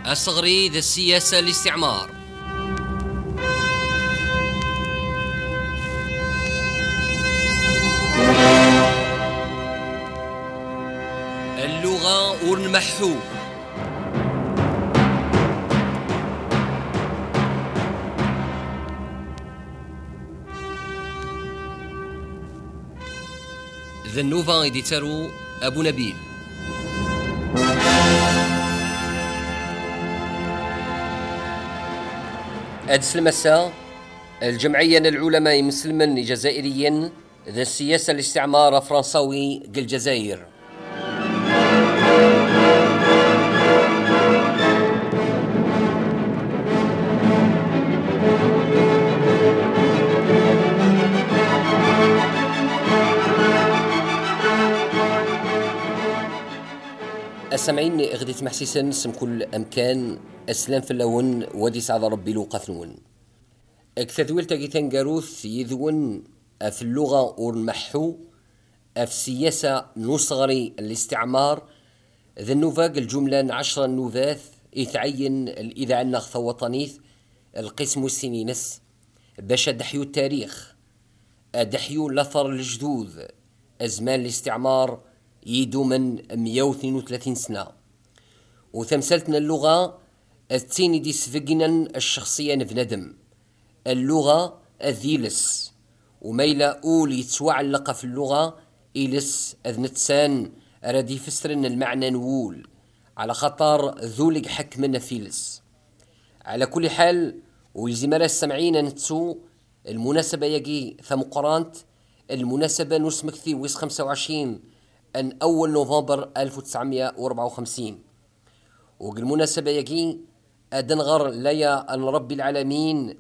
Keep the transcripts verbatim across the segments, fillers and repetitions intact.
الصغري ذا السياسة الاستعمار. اللغة والمحو. ذا النوفا إديتارو أبو نبيل. أدس المساء الجمعية العلماء مسلمين الجزائريين ذا السياسة الاستعمار فرنساوي الجزائر. السامعين غدي تمحسسن سم كل أمكان أسلام في اللون ودي سعد ربي لو قثنون اكتذويل تاقي تنقاروث يذون في اللغة ورمحو في السياسة نصغري الاستعمار ذا النوفاق الجملة عشرة نوفاث يتعين الإذاعة النغثة وطنيث القسم السنينس باش دحيو التاريخ دحيو الأثر الجدوذ أزمان الاستعمار يدو من مئة واثنين وثلاثين سنة وتمثلتنا اللغة التيني دي سفقنا الشخصية نفندم اللغة الذيلس وميلا أول يتوعلق في اللغة إلس أذنتسان ردي فسرن المعنى نقول على خطر ذولق حكمنا فيلس. على كل حال ويزمر السمعين نتسو المناسبة يجي ثم قرانت المناسبة نسمك في ويس خمسة وعشرين أن أول نوفمبر ألف وتسعمائة وأربعة وخمسين وبالمناسبة يجي أدنغر ليا أن رب العالمين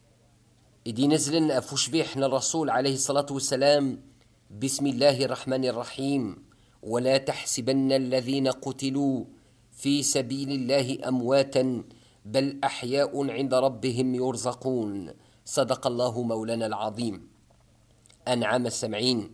إدي نزلن أفوشبيحنا الرسول عليه الصلاة والسلام بسم الله الرحمن الرحيم ولا تحسبن الذين قتلوا في سبيل الله أمواتا بل أحياء عند ربهم يرزقون صدق الله مولانا العظيم. أنعم السمعين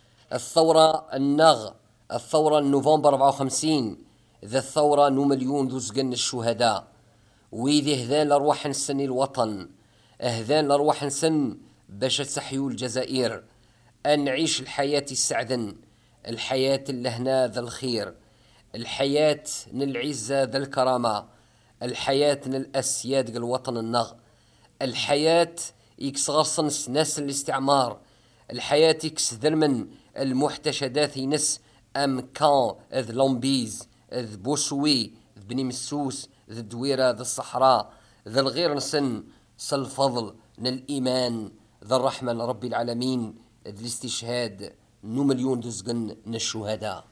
الثورة النغ الثورة نوفمبر أربعة وخمسين ذا الثورة نو مليون ذو زقن الشهداء ويذي هذان لأرواح نسن الوطن هذان لأرواح نسن باش تحيو الجزائر أن نعيش الحياة السعدن الحياة اللهنا ذا الخير الحياة نالعزة ذا الكرامة الحياة نالأسياد الوطن النغ الحياة يكسغرصن ناس الاستعمار الحياة يكس ذرمن المحتشدات ينس أم كان ذ لومبيز ذ بوشوي ذ بني مسوس ذ الدويرة ذ الصحراء ذا الغير نسن سالفضل نالإيمان ذا الرحمة لرب العالمين ذ الاستشهاد نو مليون دزقن نالشهداء.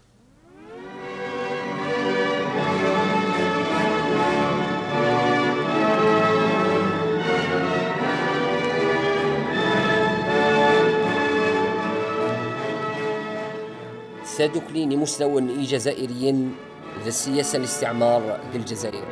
سادوكليني مستوى جزائريين ذا السياسة الاستعمار للجزائر.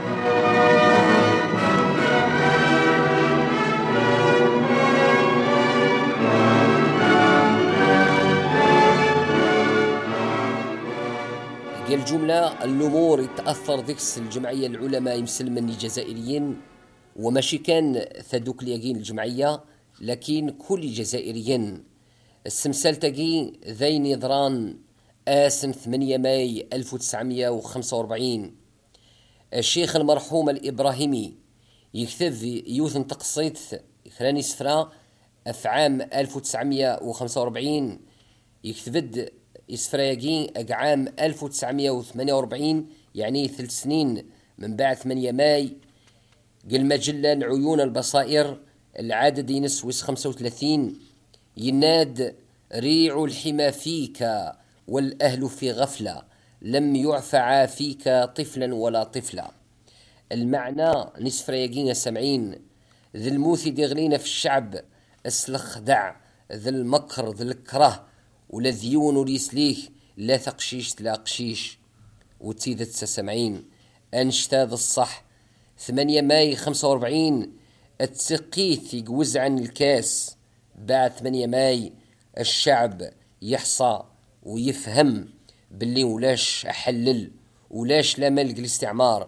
قال الجملة الأمور يتأثر ذكس الجمعية العلماء مسلمين الجزائريين وماشي كان ثادوكليين الجمعية لكن كل جزائريين السمسال تاقي ذي نظران آسن ثمانية ماي ألف وتسعمائة وخمسة وأربعين الشيخ المرحوم الإبراهيمي يكتب يوثن تقصيت ثاني سفرة في عام ألف وتسعمائة وخمسة وأربعين يكتبد إسفراياقي عام ألف وتسعمائة وثمانية وأربعين يعني ثلاث سنين من بعد ثمانية ماي قل مجلة عيون البصائر العدد ينسوس خمسة وثلاثين يناد ريع الحمى فيك والأهل في غفلة لم يعفع فيك طفلا ولا طفلا. المعنى نصف رياقين سمعين ذي الموثي دغلين في الشعب السلخدع ذي المكر ذي الكره ولا ذيون وليسليه لا تقشيش لا قشيش وتيدت سمعين أنشتاد الصح ثمانية ماي خمسة وأربعين التسقيث يقوز عن الكاس بعد ثمانية ماي الشعب يحصى ويفهم باللي ولاش أحلل ولاش لا ملك الاستعمار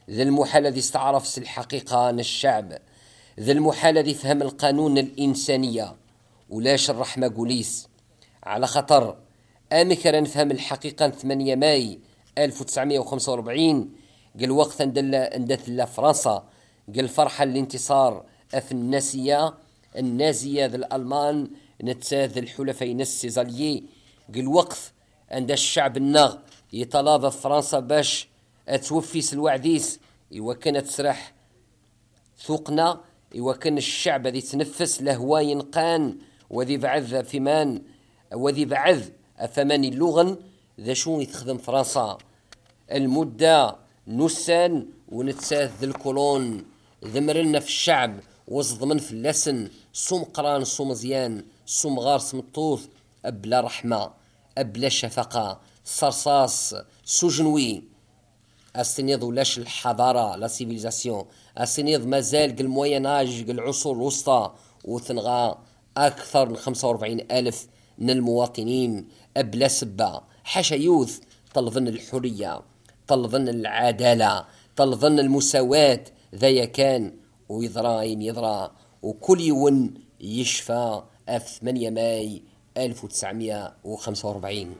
ذا المحال الذي استعرف الحقيقة عن الشعب، ذا المحال الذي فهم القانون الإنسانية ولاش الرحمة قوليس. على خطر أمكر نفهم الحقيقة ثمانية ماي ألف وتسعمائة وخمسة وأربعين قال وقت اندث فرنسا قال فرحة الانتصار في الناسية النازية ذا الألمان نتساذ الحلفين السيزاليي قال وقت عند الشعب النغ يطلب فرنسا باش توفيس الوعديس إوا كانت تسرح ثوقنا إوا كان الشعب ذي تنفس لهوا ينقان وذي بعث فيمان وذي بعث أفمان اللغن ذا شو يتخدم فرنسا المدة نسان ونتساث ذي الكولون ذمرنا في الشعب وصدمن في اللسن صوم قران صوم مزيان صوم غار سمطوث أبلا رحمة أبلا شفقة صرصاص سجنوي السنيض ولاش الحضارة لا سيفيليزاسيون السنيض مازال قل مويناج قل العصور الوسطى وثنغا أكثر من خمسة وأربعين ألف من المواطنين أبلا سبة حاشا يوث طلبن الحرية طلبن العدالة طلبن المساواة ذا كان ويضراين يضرا وكل يوم يشفى في ثمانية ماي ألف وتسعمائة وخمسة وأربعين.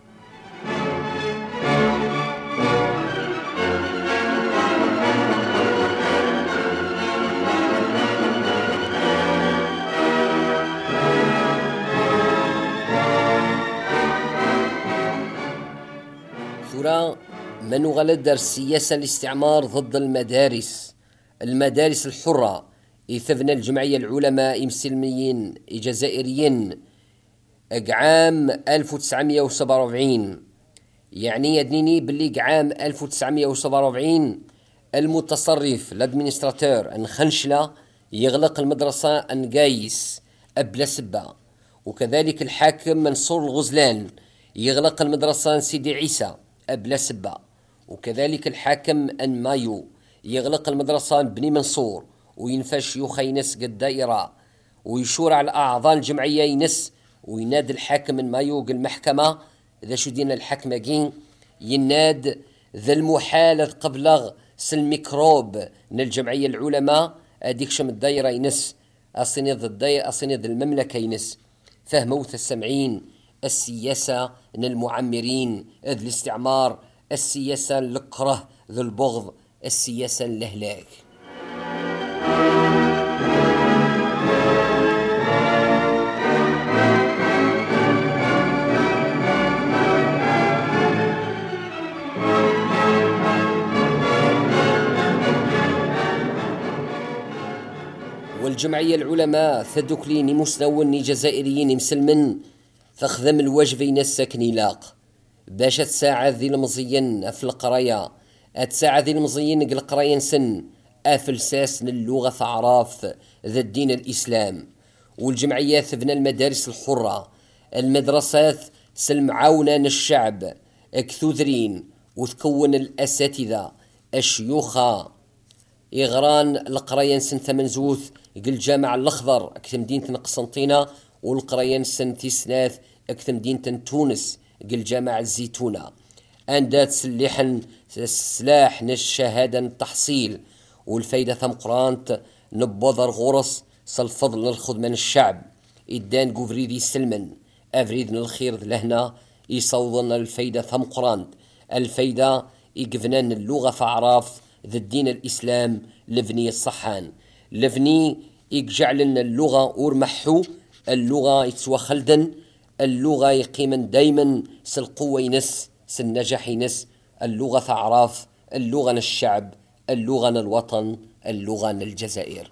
ثورة من غلد السياسة الاستعمار ضد المدارس المدارس الحرة يثبنا الجمعية العلماء مسلميين جزائريين عام ألف وتسعمائة وسبعة وأربعين يعني يدنيني باللي عام ألف وتسعمائة وسبعة وأربعين المتصرف الادمينستراتور انخنشلة يغلق المدرسة انقايس أبلا سبة، وكذلك الحاكم منصور الغزلان يغلق المدرسة سيدي عيسى أبلا سبة، وكذلك الحاكم أن مايو يغلق المدرسة بني منصور وينفى شيوخ ينس قد دائرة ويشور على أعضاء الجمعية ينس ويناد الحاكم أن مايو قل المحكمة إذا شو دينا الحكمة جين يناد ذا المحال قبلغ سلميكروب من الجمعية العلماء أديك شم الدائرة ينس أصنيض الدائرة أصنيض المملكة ينس فهموث السمعين السياسة من المعمرين ذا الاستعمار السياسة الكره ذو البغض السياسة الهلاك. والجمعية العلماء ثدوكليني مسنوني جزائريين مسلمن فخدم الواجبين الساكني لاق باش تساعد ذي المزين في القراية تساعد ذي المزين قل قراية سن أفلساس للغة أعراف ذا الدين الإسلام. والجمعيات ثبنا المدارس الحرة المدرسات سلمعاونة الشعب اكثوذرين وتكون الأساتذة الشيوخة إغران القراية سن ثمن زوث قل جامع الأخضر أكثر مدينة قسنطينة والقراية سن تيسناث أكثر مدينة تونس قل جامع الزيتونة أندات سليحا السلاح الشهادة التحصيل والفايدة ثم قرانت نبوذر غرس سالفضل الخدمة الشعب إدان قفريدي سلمن أفريدنا الخير لهنا يصوضنا الفايدة ثم قرانت الفايدة يقفنان اللغة فعراف ذا الدين الإسلام لفني الصحان لفني يجعلنا اللغة ورمحو اللغة يتسوى خلدن اللغة يقيما دايما سالقوة ينس سالنجاح ينس اللغة فعراف اللغة الشعب اللغة الوطن اللغة الجزائر.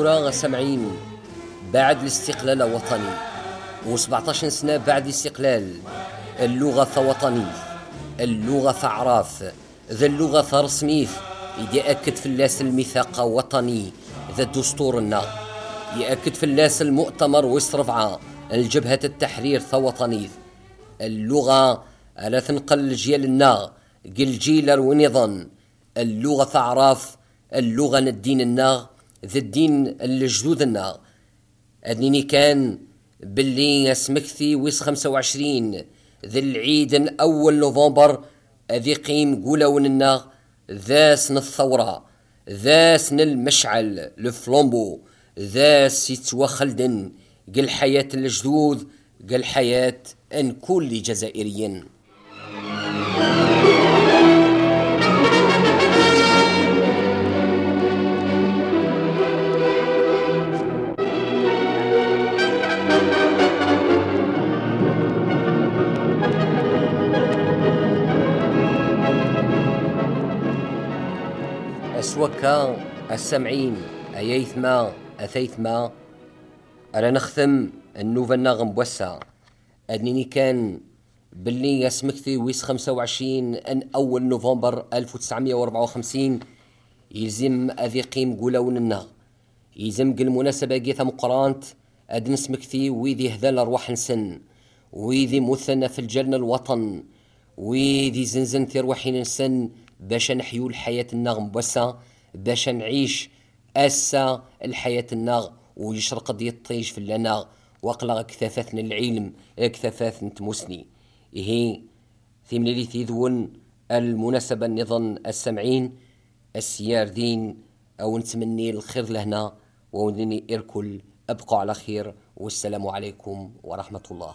ثورة سبعين بعد الاستقلال الوطني وسبعطاش سنة بعد الاستقلال، اللغة وطنية، اللغة عراف، ذا اللغة رسمية يأكد في اللاس الميثاق وطني ذا دستورنا، يأكد في اللاس المؤتمر ويصرفعا الجبهة التحرير ثوطني. اللغة على تنقل جيالنا قل جيلر ونظن، اللغة عراف، اللغة الدين النا ذا الدين الجدودنا. أدنيني كان باللي اسمكثي ويس خمسة وعشرين ذا العيد الأول نوفمبر أذي قيم قولوننا ذا سن الثورة، ذا سن المشعل الفلومبو، ذا سيتوا خلدن قل حياة الجدود، قل حياة أن كل جزائري. أسوكا السمعين أيثما أثيثما أنا نختم النوفا غنبوسا. أنني كان باللي يسمكتي ويس خمسة وعشرين أن أول نوفمبر ألف وتسعمائة وأربعة وخمسين يلزم أذي قيم قولوننا، يلزم قل مناسبة جيثا مقرانت أدن سمكتي ويذي هذا الأرواح نسن، ويذي مثنى في الجنة الوطن، ويذي زنزن تروحين نسن باش نحيو الحياة النغم بوسا، باش نعيش أسا الحياة النغ ويشرق دي الطيش في اللنا وقلغ كثافاتنا العلم كثافات نتمسني. إهي ثمني تيذون المناسبة نظن السمعين السيار دين أو نتمني الخير لهنا ونني إركل أبقوا على خير، والسلام عليكم ورحمة الله.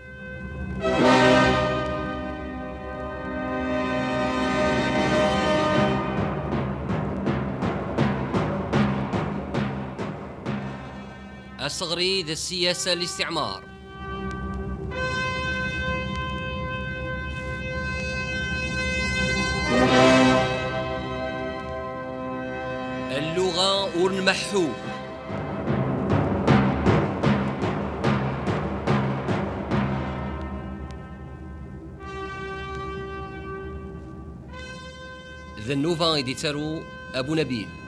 الصغري ذا السياسة الاستعمار. اللغة والمحو. ذا النوفا إديتارو أبو نبيل.